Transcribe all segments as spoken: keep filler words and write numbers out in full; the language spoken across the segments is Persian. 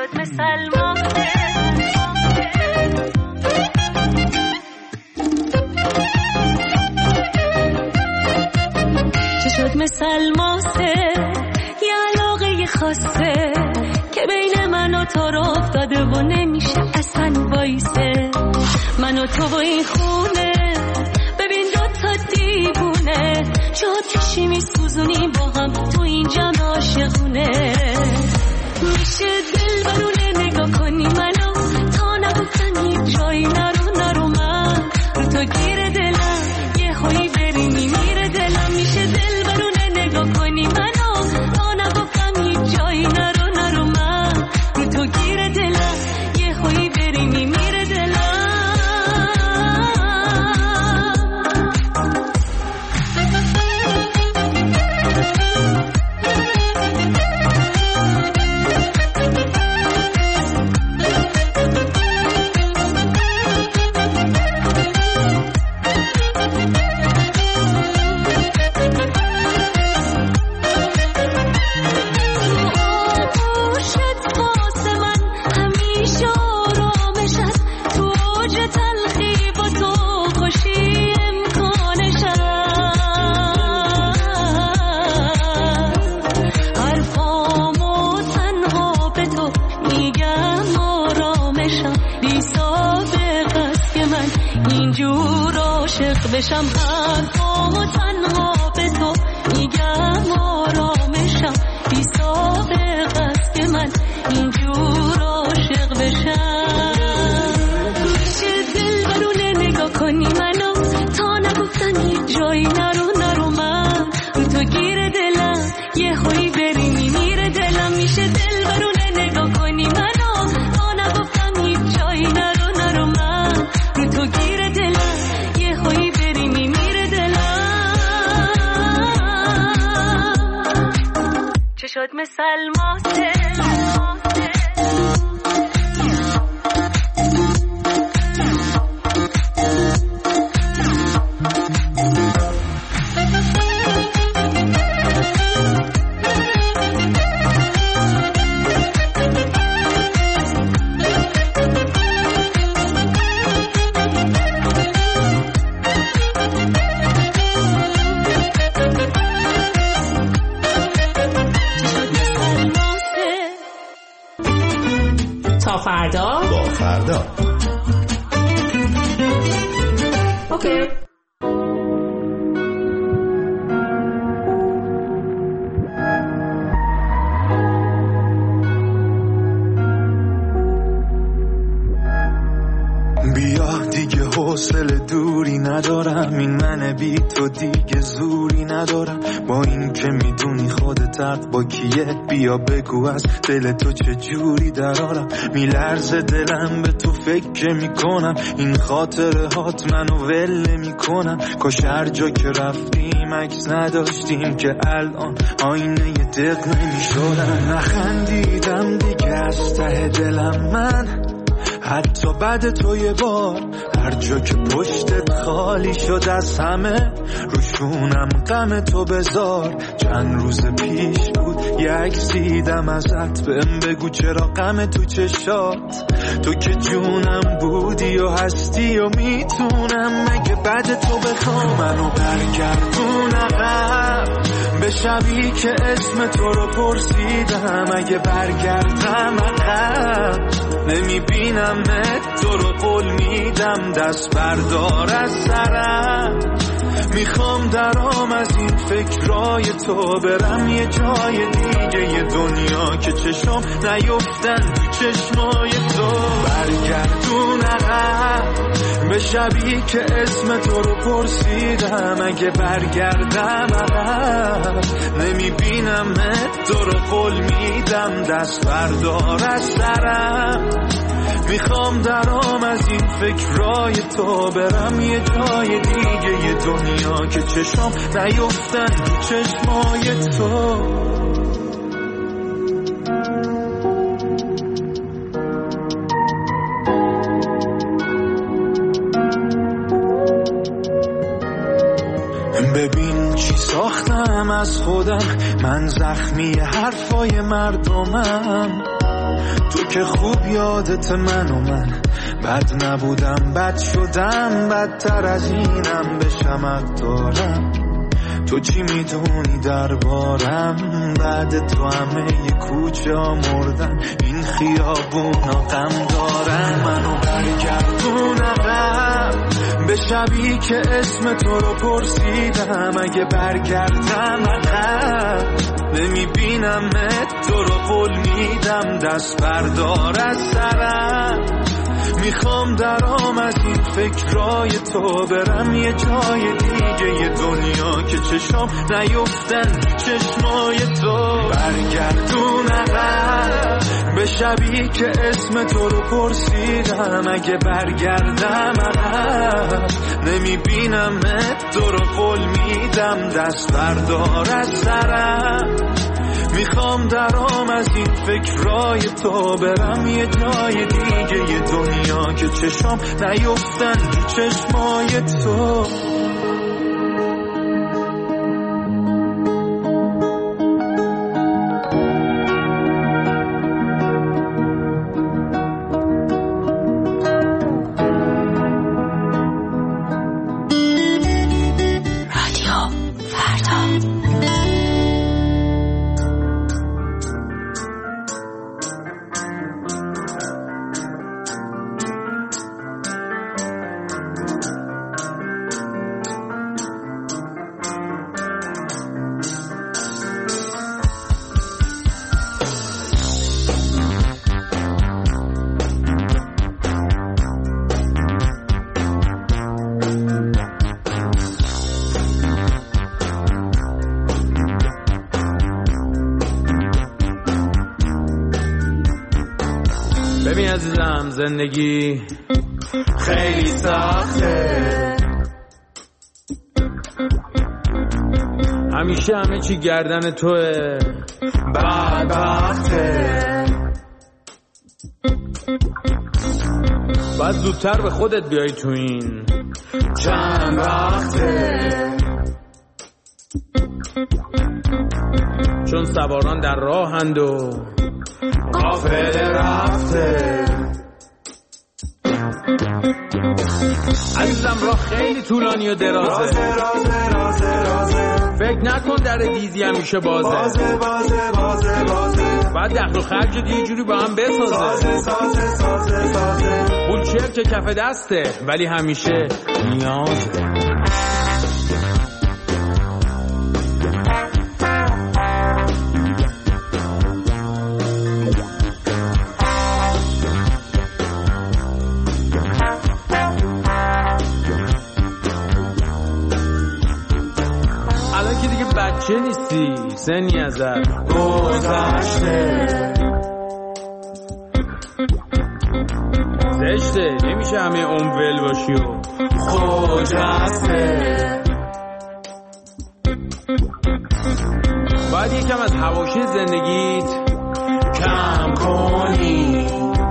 شد مثل ماسه چه شد مثل ماسه یه علاقه خاصه که بین من و تو رو افتاده و نمیشه اصلا وایسه. من و تو و این خونه ببین دوتا دیوونه شد کشی میسوزونیم با هم تو این جمع عاشقونه. میشه دل برونه نگاه کنی منو تا نگفتن هیچ جایی نرو نرو من رو تو گیر دلم یه خویی بری میمیره دلم. میشه دل برونه نگاه کنی منو تا نگفتن هیچ جایی نرو نرو من رو تو گیر دلم یه خویی بری میمیره دلم. بشم حرفام و تنها به تو میگم آرامشم بی سابق است که من اینجور عاشق بشم. میشه دل برونه نگاه کنی منو تا نگفتن هیچ جایی نرو نرو من رو تو گیر دلم یه خویی بری میمیره دلم. میشه دل برونه نگاه کنی منو تا نگفتن هیچ جایی نرو نرو من رو تو گیر دلم یه خویی بری میمیره دلم. چه شد مثل ماسه فردا با فردا اوکی. بیا دیگه حوصله دوری ندارم، این من بی تو دیگه زوری ندارم. با این که میدونی خودت حق با کیه، بیا بگو از دل تو چه جوری درارم. میلرزه دلم به تو فکر میکنم، این خاطره هات منو ول میکنم. کاش هر جا که رفتیم عکس نداشتیم که الان آینه ی دق نمیشدم. نخندیدم دیگه از ته دلم من، حتی بعد تو یه بار هر جا که پشتت خالی شد از همه، روشونم غم تو بذار. چند روز پیش بود یه عکس دیدم ازت، بهم بگو چرا غم تو چشات. تو که جونم بودی و هستی و میتونم مگه بعد تو بخوام منو برگردون عقب به شبی که اسم تو رو پرسیدم. اگه برگردم عقب نمیبینم تو رو، قول میدم دست بردار از سرم. میخوام درام از این فکرای تو برم یه جای دیگه، یه دنیا که چشم نیفتن تو چشمای تو. برگردون عقب به شبی که اسم تو رو پرسیدم. اگه برگردم عقب نمیبینم تو رو، قول میدم دست بردار از سرم. میخوام درام از این فکرای تو برم یه جای دیگه، یه دنیا که چشم نیفتن تو چشمای تو. ببین چی ساختم از خودم، من زخمی حرفای مردمم. تو که خوب یادت من و من بد نبودم، بد شدم، بدتر از اینم بشمت دارم. تو چی میدونی دربارم؟ بعد تو همه ی کوچه ها مردن، این خیابونا غم دارن. منو برگردون عقب به شبی که اسم تو رو پرسیدم. اگه برگردم عقب نمیبینمت، تو رو قول میدم دست بردار از سرم. میخوام درام از این فکرای تو برم یه جای دیگه، یه دنیا که چشام نیفتن چشمای تو. برگردون عقب به شبی که اسم تو رو پرسیدم. اگه برگردم عقب نمیبینمت، تو رو قول میدم دست بردار از سرم. میخوام درام از این فکرای تو برم یه جای دیگه، یه دنیا که چشام نیفتن تو چشمای تو. ببین عزیزم زندگی خیلی سخته، همیشه همه چی گردن توه، بدبخته. باید زودتر به خودت بیای تو این چند وقته، چون سواران در راهند و قافله رفته. عزیزم راه خیلی طولانی و درازه، رازه رازه رازه رازه. فکر نکن در دیزی همیشه بازه، بازه بازه بازه بازه. بعد دخل و خرج یه جوری با هم بسازه، سازه سازه سازه سازه. بولچر که کف دسته ولی همیشه نیازه. چه نیستی سنی ازت گذشته، زشته نمیشه همه عمر ول باشی و خجسته. باید یکم از حواشی زندگیت کم کنی،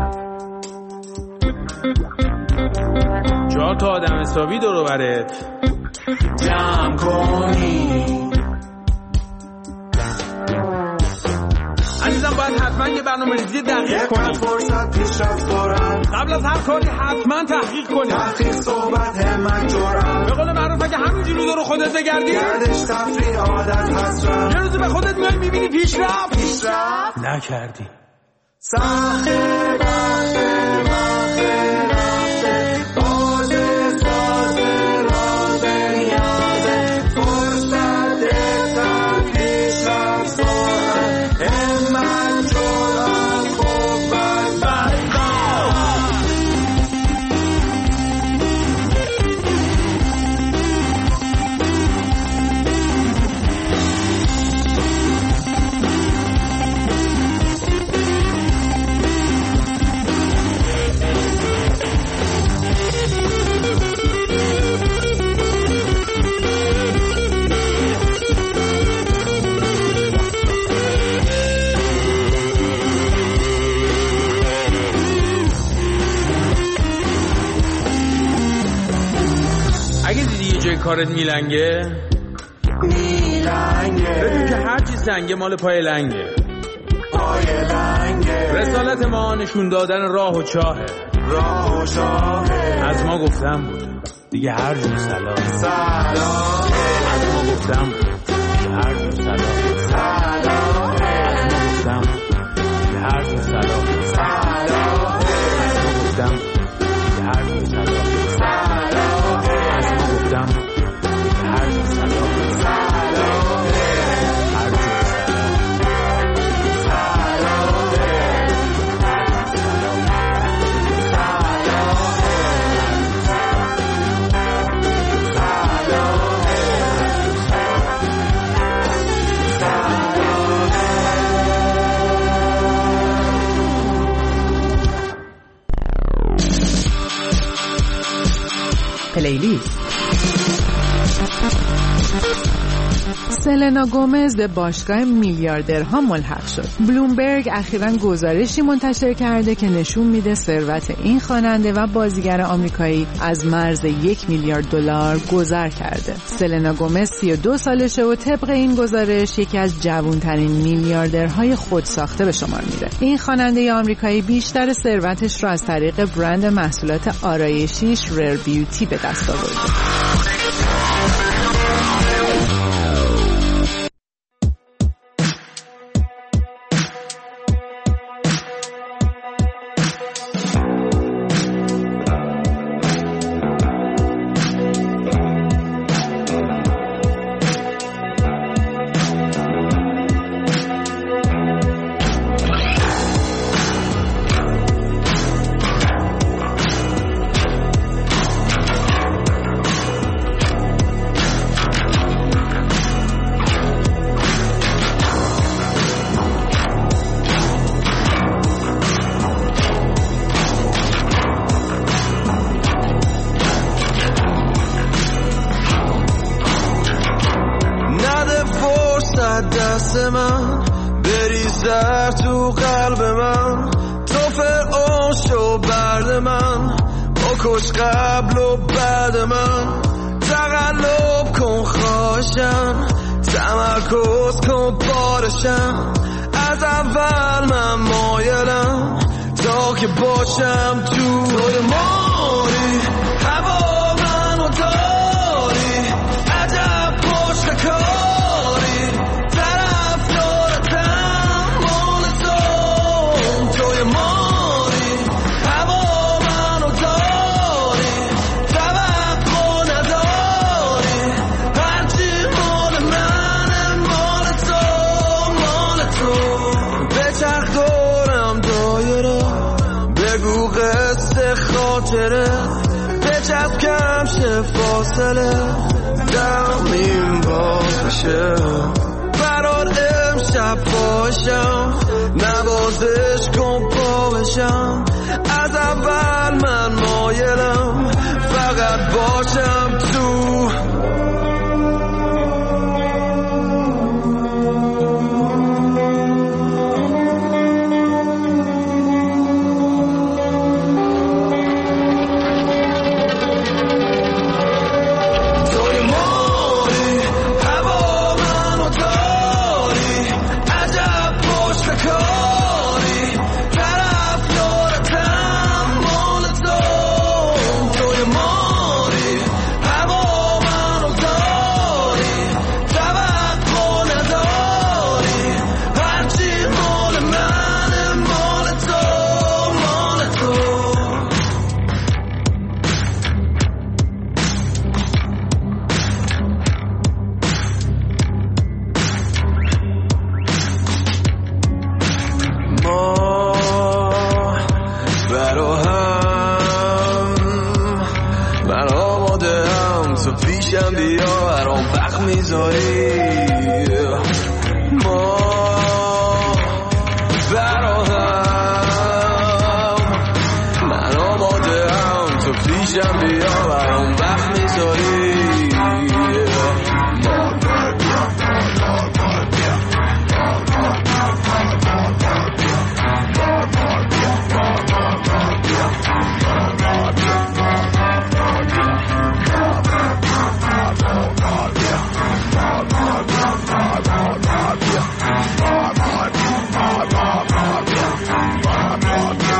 جا تا آدم حسابی دور برت جمع کنی. عزیزم باید حتما یه برنامه ریزی دقیق کنی، فرصت پیشرفت دارن، قبل از هر کاری حتما تحقیق کنی، تحقیق صحبت همت جرأت. به قول معروف اگه همینجوری دور خودت بگردی گردش تفریح عادت حسرت، یه روزی به خودت میای میبینی پیشرفت پیشرفت نکردی. سخته وقته وقته رفته، بازه سازه رازه نیازه، فرصت تر پیشرفت دارن، همت جرأت خوب بد کارت میلنگه میلنگه، بدون که هرچی سنگه مال پای لنگه، پای لنگه. رسالت اینجا نشون دادن راه و چاهه، راه و چاهه. از ما گفتم بود دیگه هر جور سلام سلام. از ما گفتم بود دیگه هر جور سلام سلام. از ما گفتم بود دیگه هر جور سلام سلام. از ما گفتم دیگه هر جور سلام سلام. از ما گفتم دیگه هر جور سلام سلام. هر جور پلیلیست. سلنا گومز به باشگاه میلیاردرها ملحق شد. بلومبرگ اخیراً گزارشی منتشر کرده که نشون میده ثروت این خواننده و بازیگر آمریکایی از مرز یک میلیارد دلار گذر کرده. سلنا گومز سی و دو سالشه و طبق این گزارش یکی از جوانترین میلیاردرهای خودساخته به شمار میره. این خواننده آمریکایی بیشتر ثروتش را از طریق برند محصولات آرایشیش ریر بیوتی به دست آورده. دست من بریز در تو قلب من، تو فرعون شو برد من، بکش قبل و بعد من، تقلب کن خواهشم، تمرکز کن بارشم، از اول من مایلم تا که باشم تو توی ماری، هوا منو داری، عجب پشت کاری، طرف دارتم مال تو توی ماری، هوا منو داری، توقع نداری، هرچی مال منه مال تو مال تو، به چرخ دورم دایره، بگو قصه خاطره، بچسب کم شه فاصله، دمیم باز بشه، برات امشب باشم، نوازش کن پا بشم، از اول من مایلم فقط باشم تو. Yeah.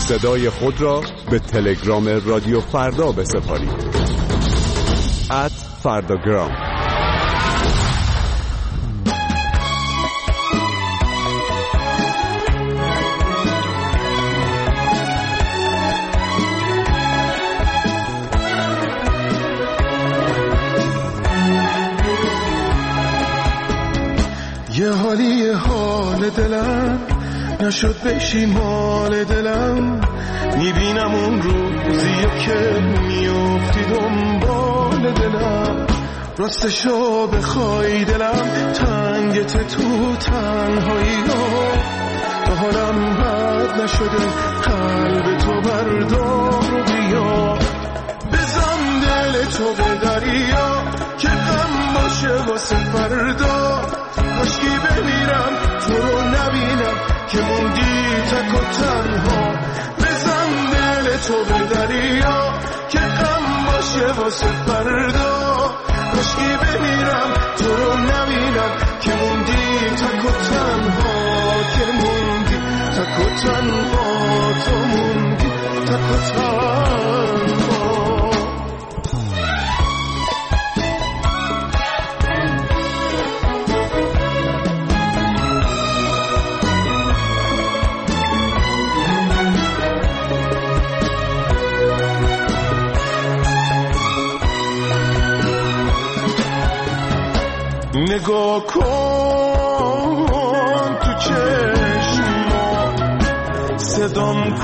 صدای خود را به تلگرام رادیو فردا بسپارید. ات فرداگرام. یه حالی حال دلم نشد بشی مال دلم، میبینم اون روزیه که میافتی دنبال دلم، راستشو بخوای دلم تنگت تو تنهایی ها، تا حالم بد نشده قلب تو بردار و بیا، بزن دل تو به دریا که غم باشه واسه فردا، کاشکی بمیرم تو رو نبینم که موندی تک و تنها، بزن دل تو به دریا که غم باشه واسه فردا، کاشکی بمیرم تو رو نبینم که موندی تک و تنها، که موندی تک و تنها، تو موندی تک و تنها. نگاه کن تو چشما، صدام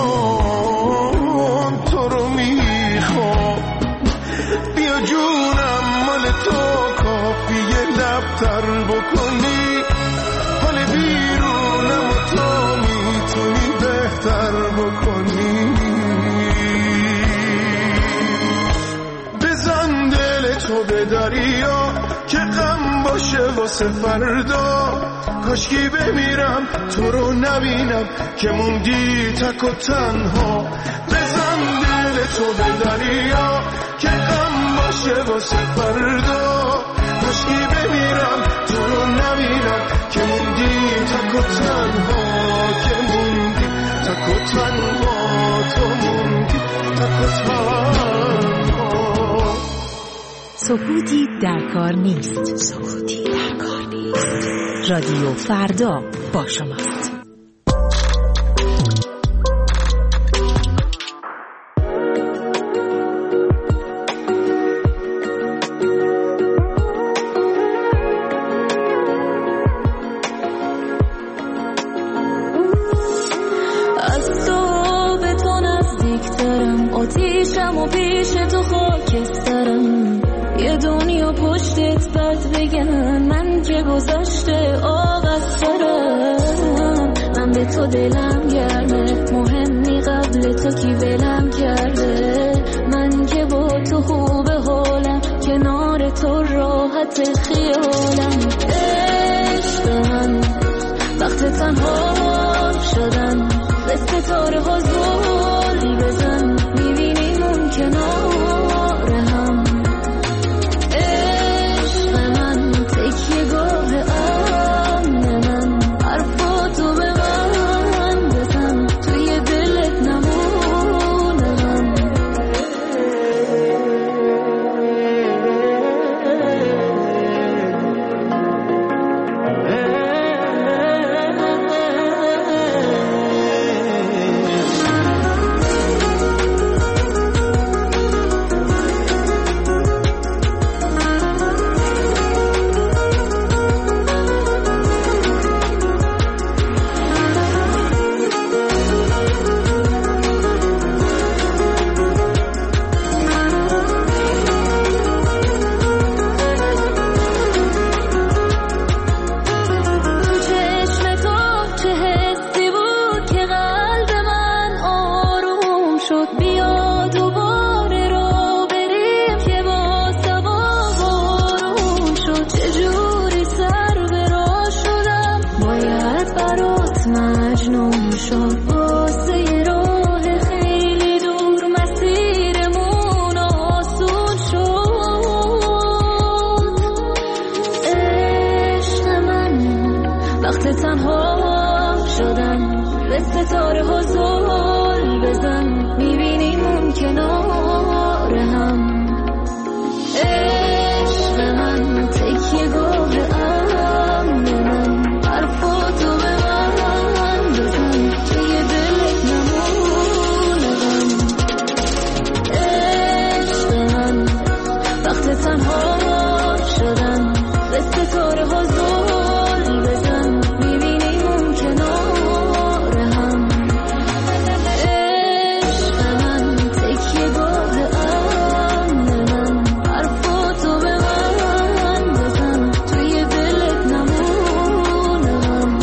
کن تو رو میخوام، بیا جونم مال تو کافیه لبتر بکنی، حال بیرونم و تو میتونی بهتر بکنی، بزن دل تو به دریا که غم باشه واسه فردا، کاشکی بمیرم تو رو نبینم که موندی تک و تنها، بزن دل تو به دریا که غم باشه واسه فردا، کاشکی بمیرم تو رو نبینم که موندی تک و تنها، که موندی تک و تنها، تو موندی تک و تنها. سکوتی در کار نیست. سکوتی در کار نیست. رادیو فردا با شماست. از تو به تو نزدیکترم، آتیشم و پیش تو خاکسترم، یه دنیا پشتت بد بگن من که گذشته آب از سرم، من به تو دلم گرمه مهمی قبل تو کی ولم کرده، من که با تو خوب حالم کنار تو راحت خیالم، عشق من وقت تنها شدن به ستاره ها زوری بزن، میبینیم اون کنار هم، عشق من تکیه گاه امن من، حرفاتو به من بزن توی دلت نمونه من، وقت تنها شدن به ستاره ها زل بزن، میبینیم اون کنار هم. عشق من تکیه گاه امن من، حرفاتو به من بزن توی دلت نمونم. عشق من وقت تنها شدن، به ستاره ها زل بزن، میبینیم اون کنار هم. عشق من تکیه گاه امن من، حرفاتو به من بزن توی دلت نمونم.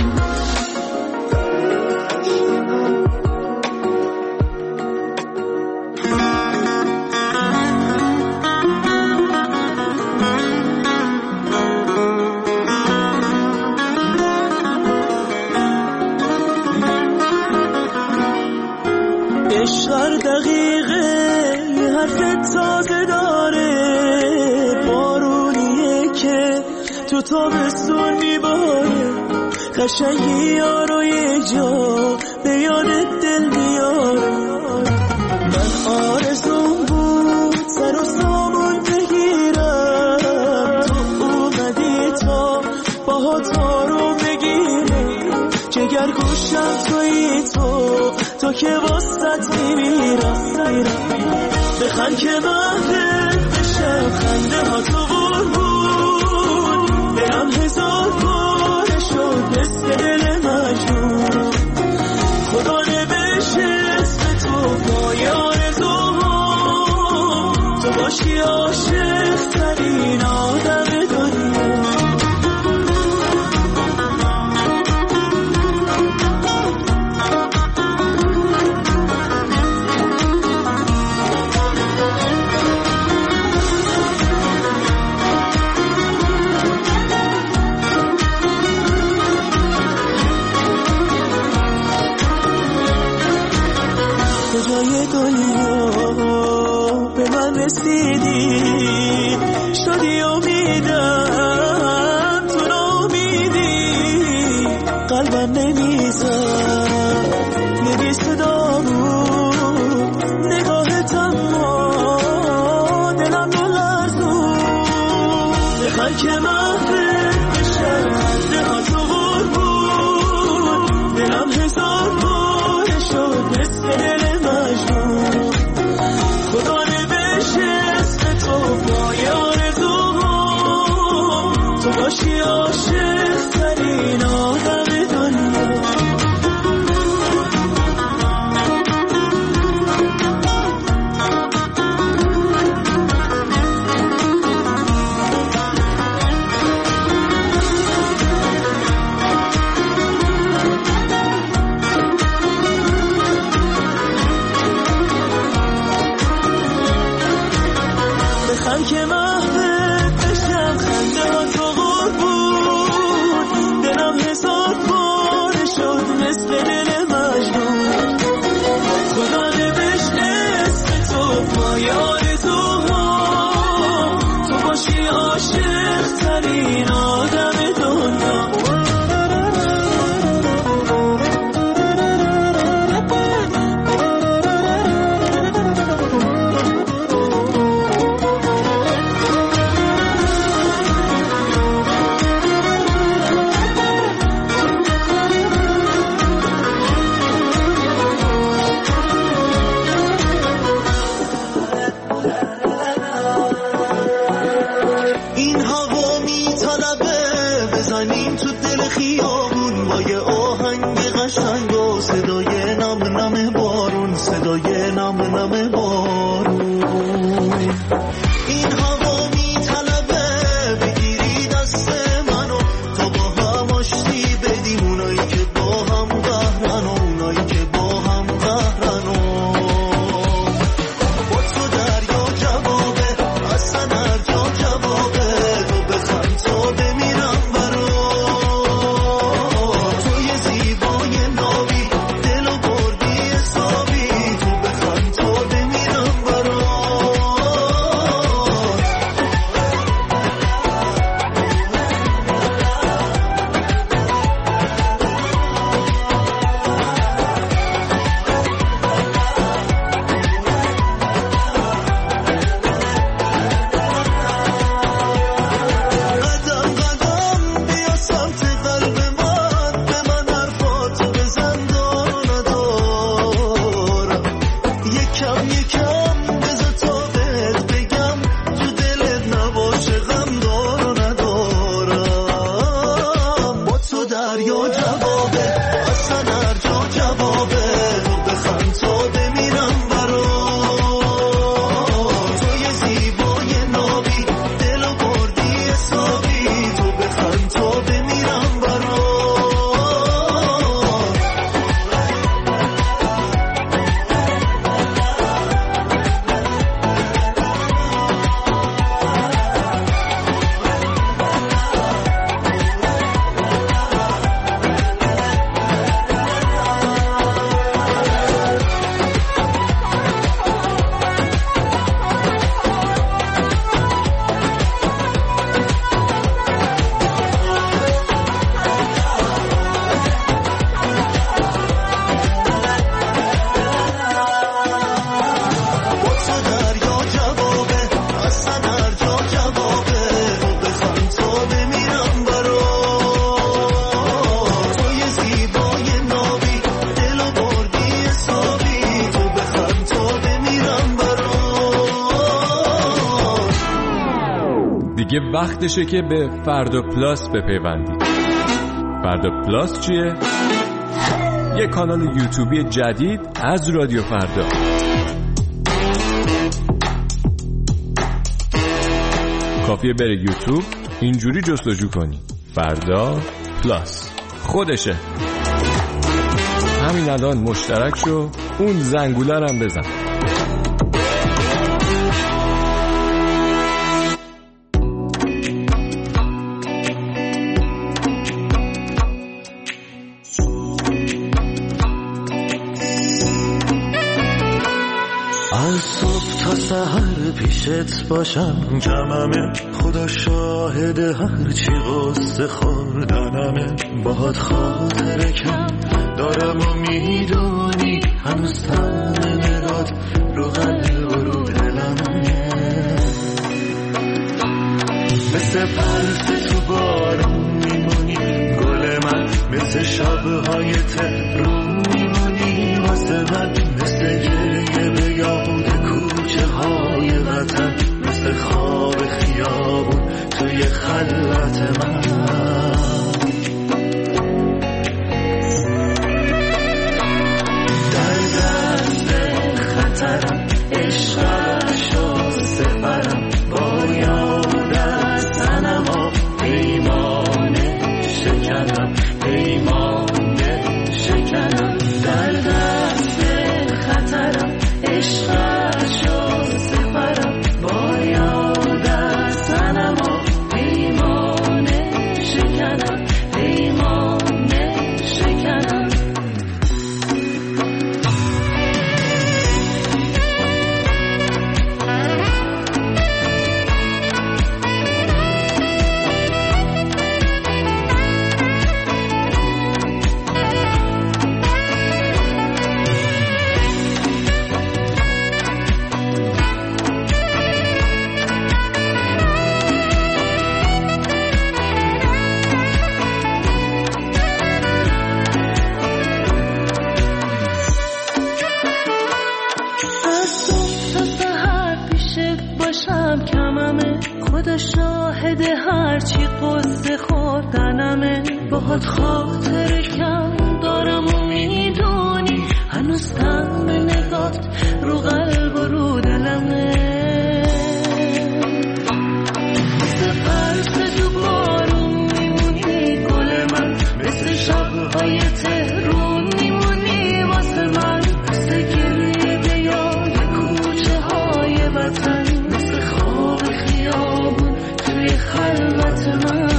عشق هر دقیقه یه حرف تازه داره، بارونیه که تو تابستون میباره، قشنگی یارو یه جا به یادت دل میاره. من آرزوم بود سر و سامون بگیرم، تو اومدی تا باهات رو بگیرم، جگر گوشم تویی تو تو که واسط میمیرم. بخند که محفل بشم، خنده ها تو برمون، دلم هزار باره شد مثل دل مجنون. خدا نبشه اسم تو پای آرزوها، تو باشی عاشق ترین آدم دنیا. کجای دنیا به من رسیدی، شدی امیدم تو نامیدی، قلبم نمیزد یه بی صدا بود، نگاهت اما دلم رو لرزون. بخند که محفل بشم، خنده ها تو بود، دلم هزار باره شد مثل دل مجنون. خدا نبشه اسم تو پای آرزوها، تو باشی عاشق ترین آدم دنیا. بخند که محفل بشم، خنده ها تو قربون، وقتشه که به فردا پلاس بپیوندید. فردا پلاس چیه؟ یک کانال یوتیوبی جدید از رادیو فردا. کافیه بره یوتیوب، اینجوری جستجو کنی فردا پلاس، خودشه. همین الان مشترک شو، اون زنگوله رو هم بزن. از صبح تا سحر پیشت باشم کممه، خدا شاهد هرچی قصه خوردنمه. باهات خاطره کم دارم و میدونی هنوز تن نگات رو قلب و رو دلمه. مثل برف تو بارون میمونی گل من، مثل شبهای تهرون میمونی واسه من، مثل گریه به یاد کوچه های وطن، مثل خواب خیابون توی خلوت من. در دست خطرم عشقشو سپرم، با یاد از تنما پیمانه شکنم، پیمانه شکنم. در دست خطرم عشقشو سپرم، با یاد از تنما پیمانه شکنم، پیمانه شکنم. خدا شاهد هرچی قصه خوردنمه. باهات خاطر کم دارم و میدونی هنوز تن نگات رو قلب و رو دلمه. مثل برف تو بارون میمونی گل من، مثل شبهای تهرون میمونی واسه من، مثل گریه به یاد کوچه های وطن، مثل خواب خیابون توی خلوت من.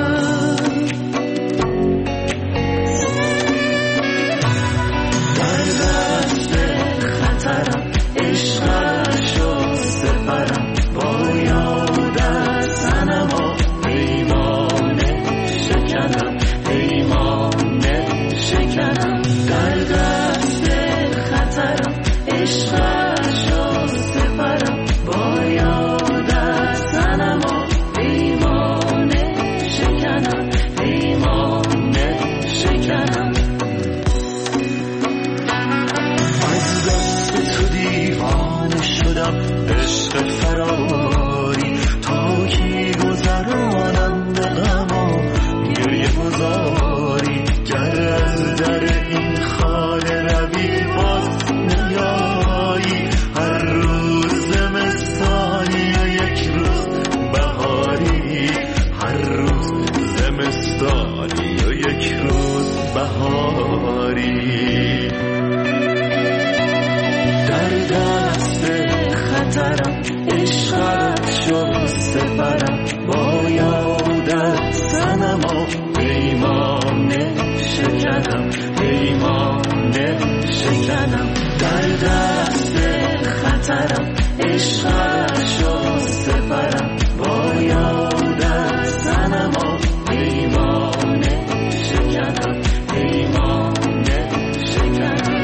در دست خطرم عشقشو سپرم، با یاد از تنما پیمانه شکنم، پیمانه شکنم. در دست خطرم عشقشو سپرم، با یاد از تنما پیمانه شکنم، پیمانه شکنم. از دست تو دیوانه شدم عشق فراری، تا کی گذرانم به غم و گریه گذاری. گر از در این خانه روی باز نیایی، هر روز زمستانی و یک روز بهاری، هر روز زمستانی و یک روز بهاری. در دست خطرم عشقشو سپرم، با یادت صنما پیمانه شکنم، پیمانه شکنم. در دست خطرم عشقشو سپرم، با یادت صنما پیمانه شکنم، پیمانه شکنم.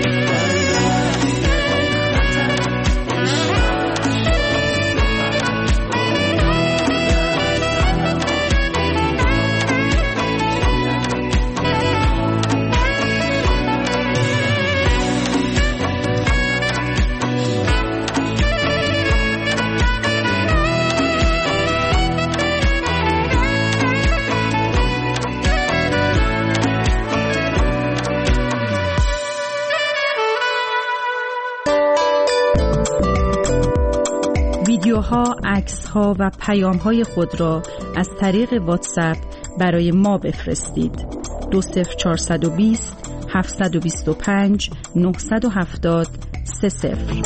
عکس ها و پیام های خود را از طریق واتساپ برای ما بفرستید. دو صفر چهارصد و بیست هفتصد و بیست و پنج نهصد و هفتاد سه صفر.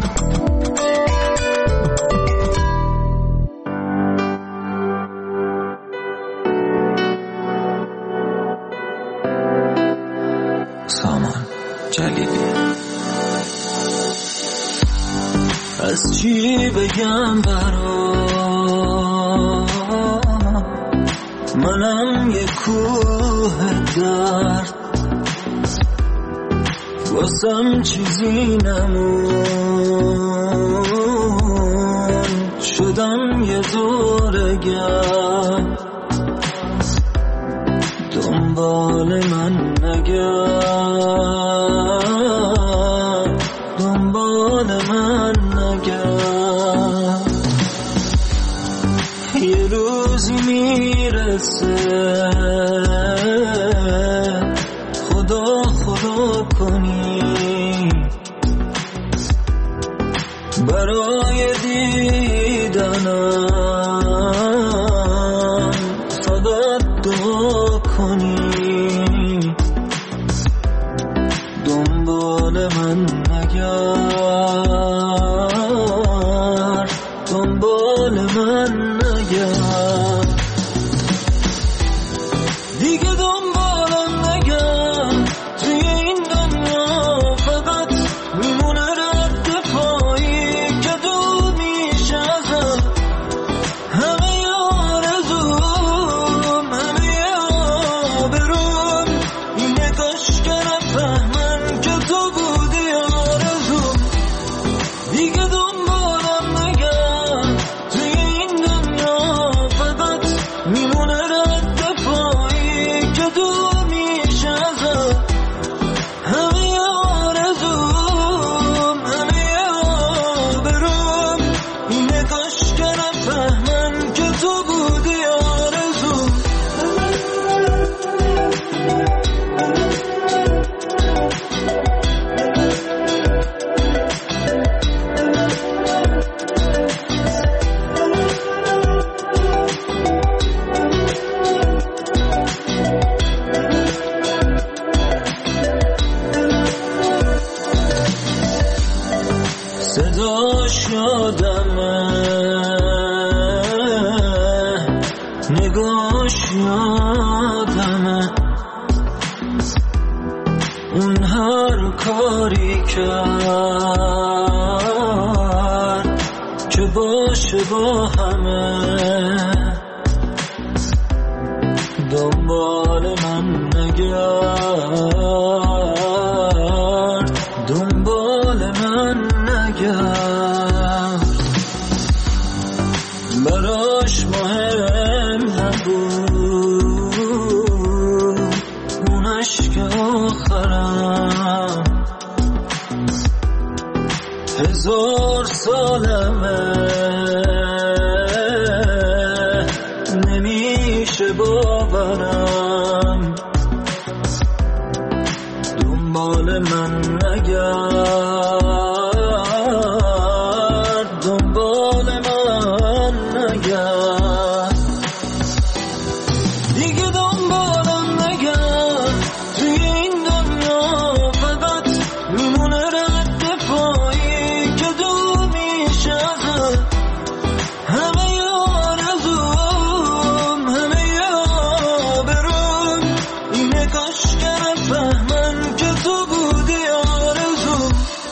سامان جلیلی. از چی بگم برات، منم یه کوه درد، واسم چیزی نمون، شدم یه دوره گرد، دنبال من نگرد، دنبال من نگرد. یه روزی میرسه خدا خدا کنی، برای دیدنم فقط دعا کنی، دنبال من نگرد، دنبال من نگرد. دیگه دنبالم نگرد، توی این دنیا فقط میمونه رد پایی که دور میشه ازم. همه آرزوم، همه آبروم، اینه کاش که نفهمن که تو بودی آرزوم. دیگه دنبالم نگرد، توی این دنیا فقط میمونه رد پایی که دور میشه ازم. همه آرزوم، همه آبروم، اینه کاش که نفهمن که تو بودی آرزوم. صداش یادمه، نگاش یادمه، اون هر کاری کرد که باشه با همه، دنبال من نگرد، دنبال من نگرد. براش مهم نبود اون عشق آخرم، هزار سالمه نمیشه باورم، دنبال من نگرد، دنبال من نگرد. دیگه دنبالم نگرد، توی این دنیا فقط میمونه رد پایی که دور میشه ازم. همه آرزوم، همه آبروم، اینه کاش که نفهمن که تو بودی آرزوم.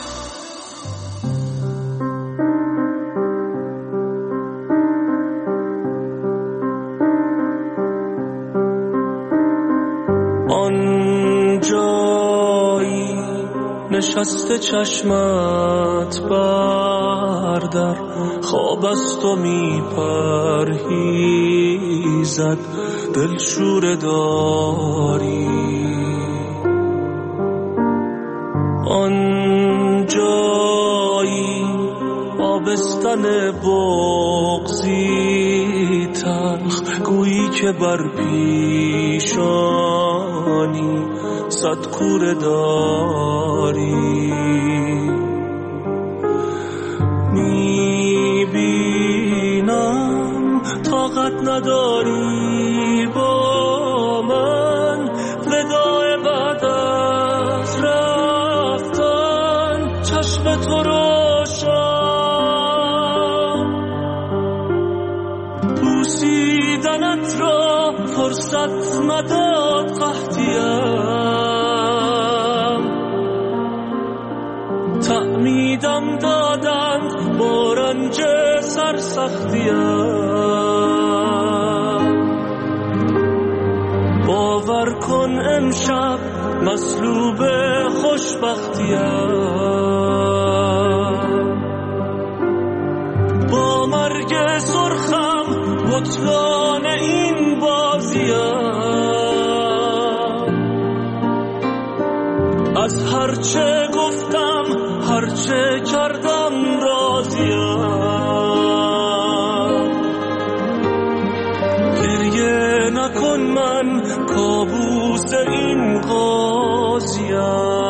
آنجایی نشسته چشمت بردر، خواب از تو میپرهیزد، دلشوره داری. آنجایی آبستن بغضی تلخ، گویی که بر پیشانی صد کوره داری. میبینم زحمت نداری با من، وداع بعد از رفتن چشم تو روشن، بوسیدنت را فرصت نداد قحطیم، تعمیدم دادند با رنج سرسختیم، باور کن امشب مصلوب خوشبختیم، با مرگ سرخم بطلان این بازیم، از هرچه گفتم هرچه کردم راضیم، گریه نکن من کابوس این قاضیم.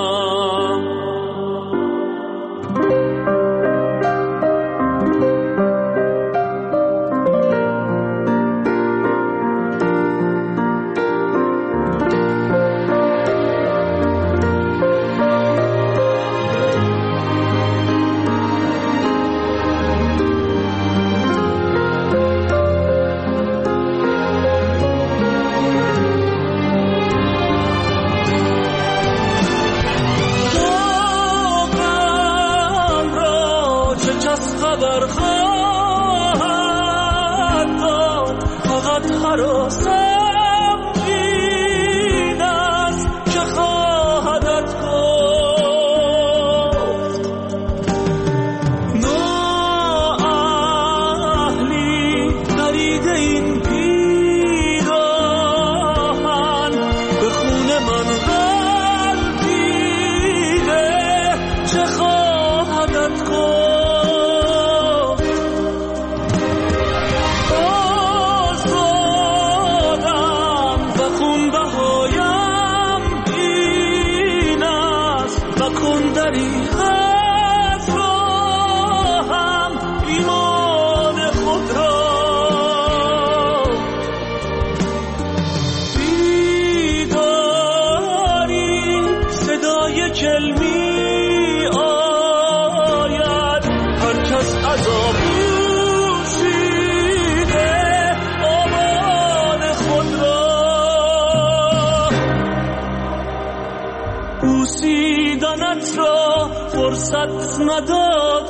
بوسیدنت را فرصت نداد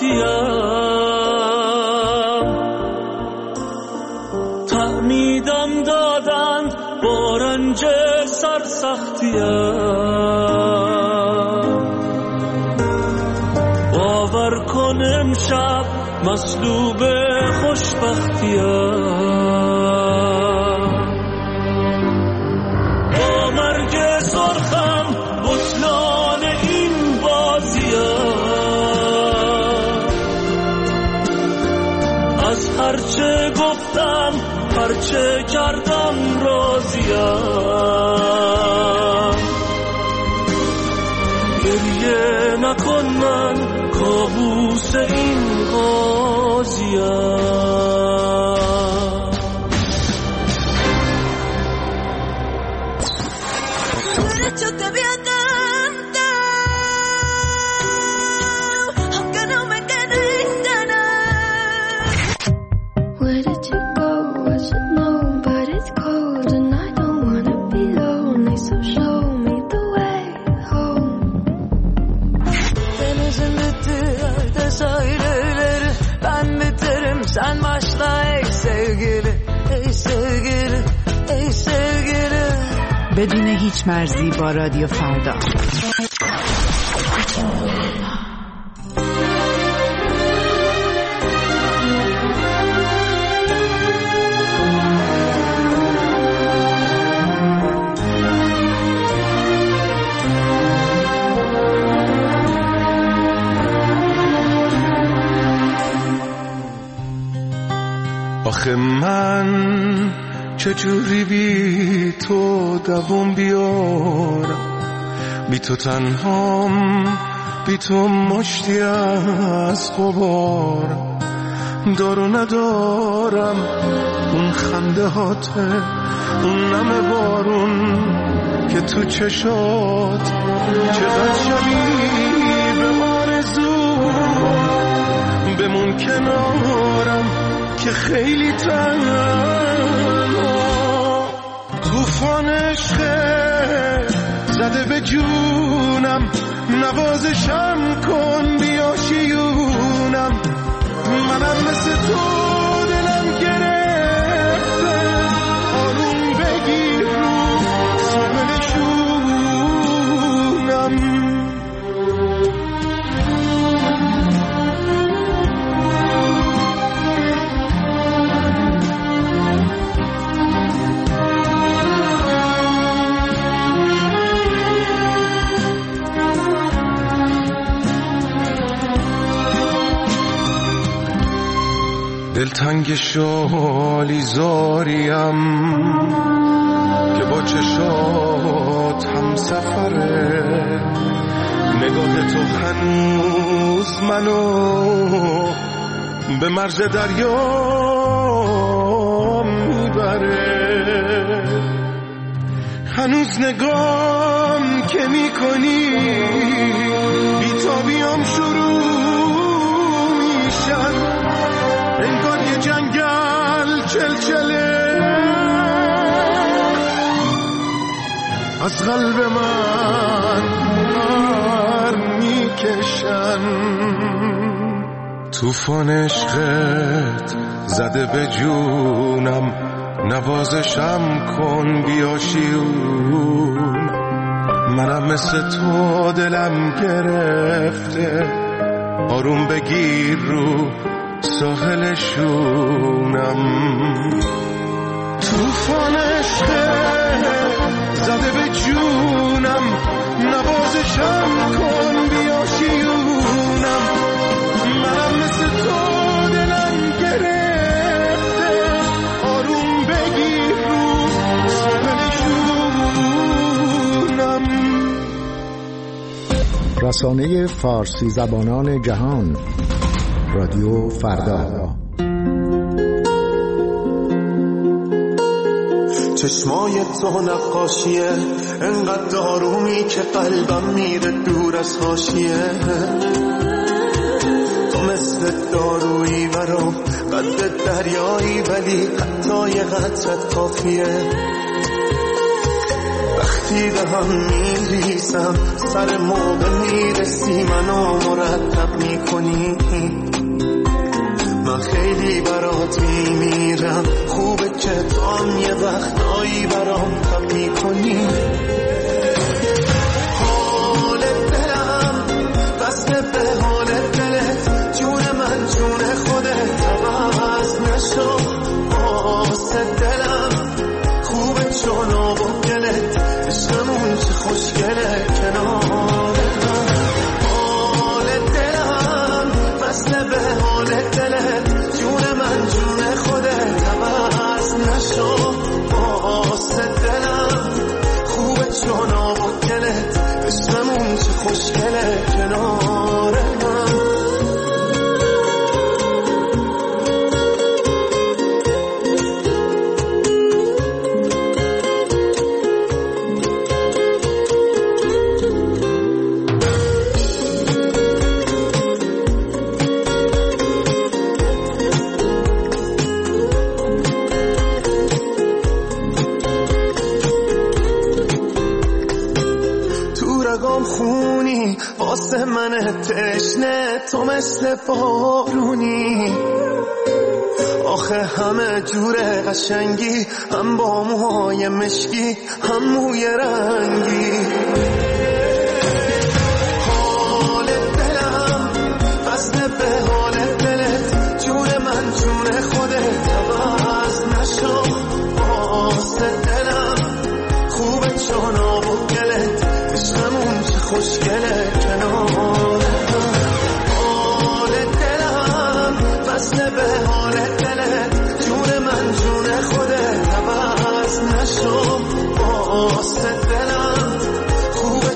قحطیم، تعمیدم دادند با رنج سرسختیم، باور کن امشب مصلوب خوشبختیم، با مرگ سرخم بطلان این بازیم، از هرچه گفتم هرچه کردم راضیم، گریه نکن من کابوس این قاضیم. Sen başla ey sevgili, ey sevgili, ey sevgili. بدون هیچ مرزی با رادیو فردا. آخه من چجوری بی تو دووم بیارم، بی تو تنهام، بی تو مشتی از غبارم، دارو ندارم اون خنده هاته، اون نم بارون که تو چشات، چقدر شبیه به آرزو، بمون کنارم که خیلی تنها. طوفان عشق زده به جونم، نوازشم کن بیا شیونم. منم مثل تو دلم گرفته، آروم بگیر رو سامنشونم. دلتنگ شالی زاریم که با چشات هم سفره، نگاه تو هنوز منو به مرز دریا میبره. هنوز نگام که میکنی بیتابیام شروع میشن، انگار یه جنگل چلچله از قلب من نار میکشن. طوفان عشقت زده به جونم، نوازشم کن بیا شیون. منم مثل تو دلم گرفته، آروم بگیر رو ساحلشونم. طوفان عشق زده به جونم، نوازشم کن بیا شیونم. منم مثل تو دلم گرفته، آروم بگیر رو ساحلشونم. رسانه فارسی زبانان جهان، رادیو فردا. چشمای تو نقاشیه، انقدر آرومی که قلبم میره دور از حاشیه. تو مثل دارویی برام، قد دریایی ولی حتی یه قطرت کافیه. وقتی دهم میریسم سر موقع میرسی، منو مرتب میکنی. من خیلی برات میمیرم، خوبه که تو هم یه وقتایی برام تب میکنی. حال دلم بسته به حال دلت، جون من جون خودت عوض نشو. واسه دلم خوبه چون آب و گلت، عشقمون چه خوشگله کنار من. حال دلم بسته به حال دلت، جون من جون خودت عوض نشو. واسه دلم خوبه چون آب و گلت، عشقمون چه خوشگله کنار من. واسه من تشنه تو مثل بارونی، آخه همه جوره قشنگی، هم با موهای مشکی هم موی رنگی. حال دلم بسته به حال دلت، جون من جون خودت عوض نشو. واسه دلم خوبه چون آب و گلت، عشقمون چه خوشگله کنار. حال دلم بسته به حال دلت، جون من جون خودت عوض نشو. واسه دلم خوب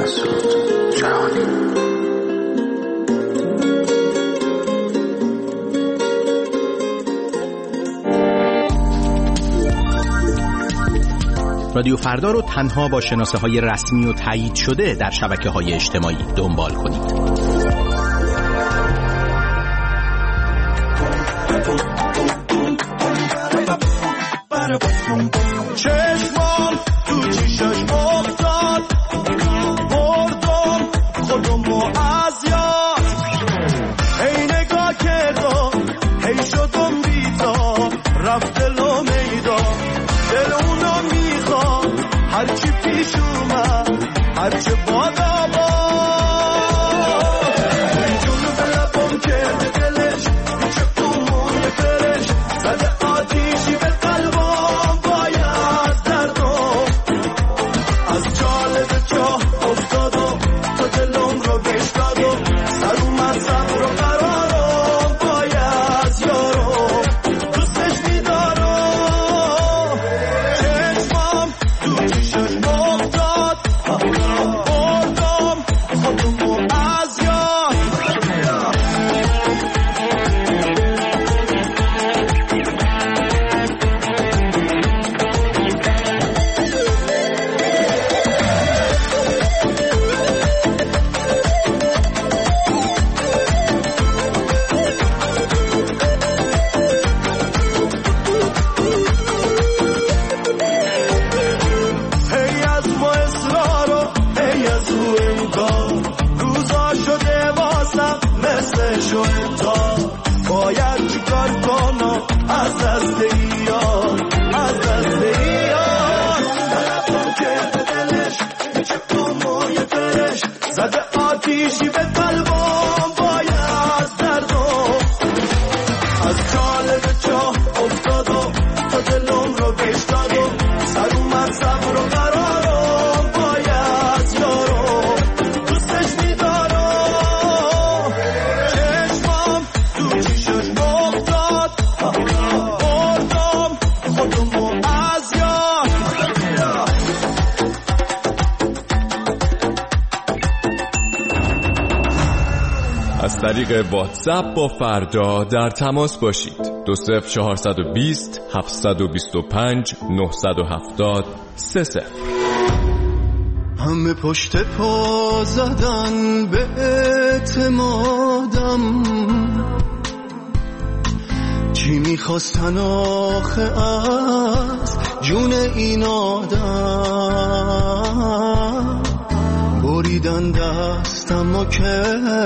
مسعود جهانی. رادیو فردا رو تنها با شناسه های رسمی و تایید شده در شبکه های اجتماعی دنبال کنید. چشمام تو چشاش افتاد، بردم خودمو از یاد، هی نگاه کردم هی شدم بیدار، رفت دلو میدان دل اونو میخواد، هرچی پیش اومد هرچی بادا با جونو به لبم کرده دلش، پیچه کمون فرش زده آتیشی به قلبم، باید دردم از جالب جا افتادم تا دلم رو بشکادم، سر اومد صبر و قرارم، باید یارم دوستش میدارم. چشمام تو چشش افتاد، بردم خودمو از یاد. هی از ما اصرارو هی از او انکار، روزا شده واسم مثل شویتا، باید چیکار کنم از دست ایار، از دست ایار. طرفم کرده دلش پیچه کموی فرش زده آتیشی به قلبم، باید دردم از جالب جا افتادم تا دلم رو بشکادم، سر اومد صبر و قرارم، باید یارم دوستش میدارم. چشمام تو چشش افتاد، بردم خودمو از یاد. از طریق واتساپ با فردا در تماس باشید. دو صفر چهارصد و بیست هفتصد و بیست و پنج نهصد و هفتاد سه صفر. همه پشت پا زدن به اعتمادم، چی میخواستن آخه از جون این آدم، بریدن دستم و که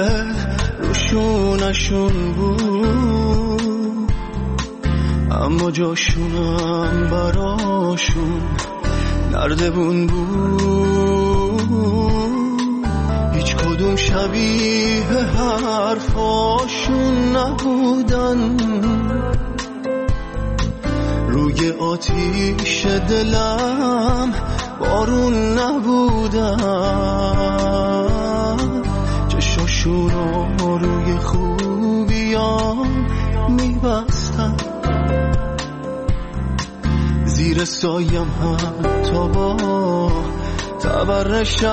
روشونشون بود، اما جاشونم براشون نردبون بود، هیچ کدوم شبیه حرفاشون نبودن، روی آتیش دلم بارون نبودن، چشاشون رو روی خوبیام میبستن، زیر سایم حتی با تبرش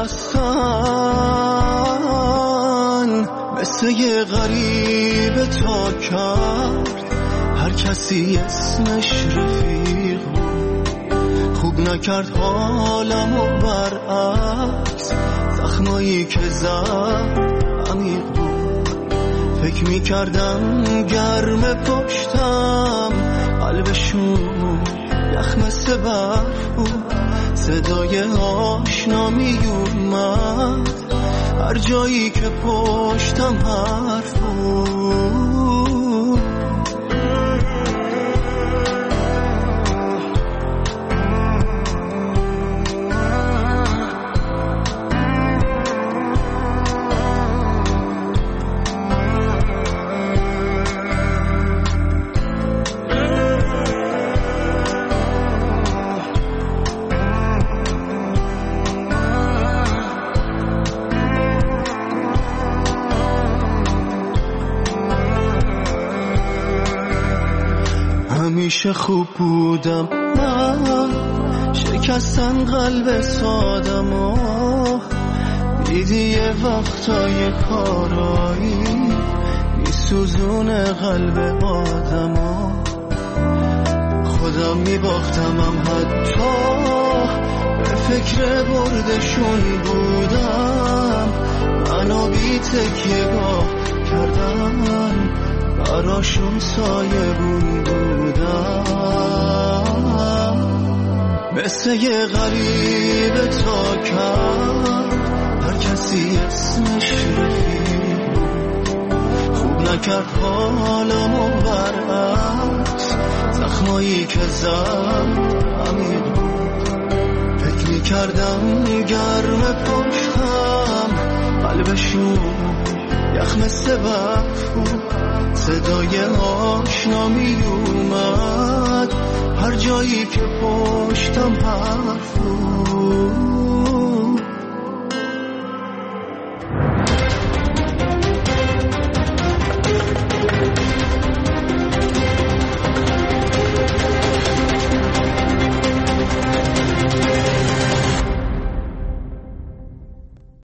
هستن، مثل یه غریب تا کرد هر کسی اسمش رفیق بود، خوب نکرد حالم و برعکس زخمایی که زد عمیق بود، فکر میکردم گرم پشتم قلبشون یخ مثل برف بود، صدای آشنا میومد هر جایی که پشتم حرف بود. همیشه خوب بودم من، شکستن قلب سادم و دیدی یه وقتای کارایی میسوزونه قلب آدما، خودم میباختمم حتی به فکر بردشون بودم. منو بی تکیه‌گاه کردن براشون سایه بودم. مثل یه غریب تا کرد هر کسی اسمش رفیق، خوب نکرد حالمو برعکس، زخمایی که زد عمیق بود. فکر میکردم گرم پشتم قلبشون یخ مثل برف بود. صدای آشنا می اومد هر جایی که پشتم حرف بود.